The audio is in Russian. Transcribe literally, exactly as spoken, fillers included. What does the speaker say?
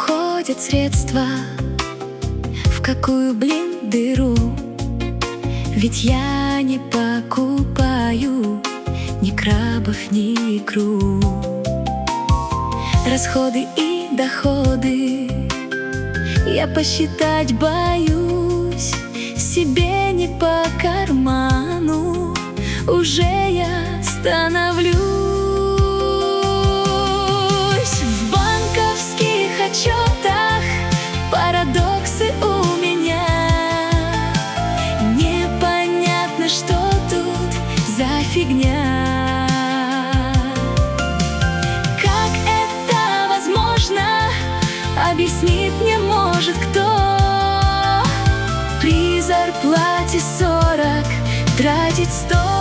уходят средства? В какую, блин, дыру? Ведь я не покупаю ни крабов, ни икру. Расходы и доходы я посчитать боюсь. Себе не по карману уже я становлюсь. В банковских отчетах парадоксы у меня. Непонятно, что тут за фигня. Как это возможно, объяснит мне может кто. При зарплате сорок тратить сто.